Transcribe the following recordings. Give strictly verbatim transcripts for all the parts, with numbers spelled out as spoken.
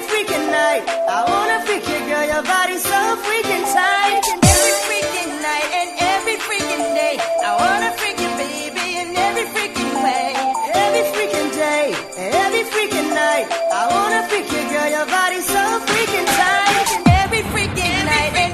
freaking night. I wanna freak you, girl, your body's so freaking tight. Every freaking night and every freaking day, I wanna freak you, baby, in every freaking way. Every freaking day, every freaking night, I wanna freak you, girl, your body's so freaking tight. Every freaking night and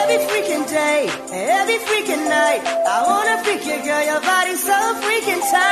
every freaking night, I wanna freak you, girl, your body's so freaking tight.